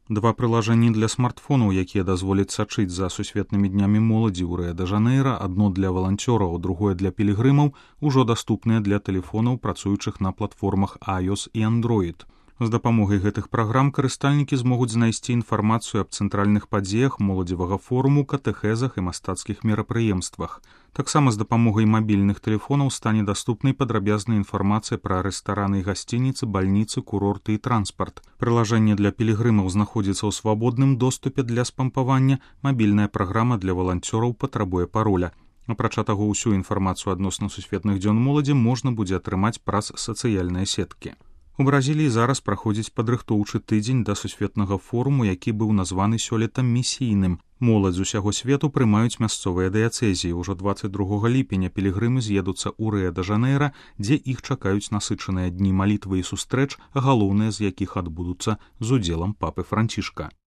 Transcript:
Два прылажэнні для смартфонаў, якія дазволяць сачыць за сусветнымі днямі моладзі ў Рыа-дэ-Жанэйра, адно для валанцёраў, другое для пілігрымаў, ужо даступныя для тэлефонаў, працуючых на платформах iOS і Android. З дапамогай гэтых праграм карыстальнікі змогуць знайсці інфармацыю аб цэнтральных падзеях моладзевага форуму, катэхезах і мастацкіх мерапрыемствах. Таксама з дапамогай мабільных тэлефонаў стане даступнай падрабязная інфармацыя пра рэстараны і гасцініцы, бальніцы, курорты і транспарт. Прылажэнне для пілігрымаў знаходзіцца ў свабодным доступе для спампавання. Мабільная праграма для валанцёраў патрабуе пароля. Апрача таго, усю інфармацыю адносна сусветных дзён моладзі можна будзе атрымаць праз сацыяльныя сеткі. У Бразіліі зараз праходзіць падрыхтоўчы тыдзень да сусветнага форуму, які быў названы сёлета місійным. Моладзь з усяго свету прымаюць мясцовыя дыяцэзіі. Ужо 22 ліпеня пілігрымы з'едуцца ў Рыа-дэ-Жанэйра, дзе іх чакаюць насычаныя дні малітвы і сустрэч, галоўныя з якіх адбудуцца з удзелам папы Францішка.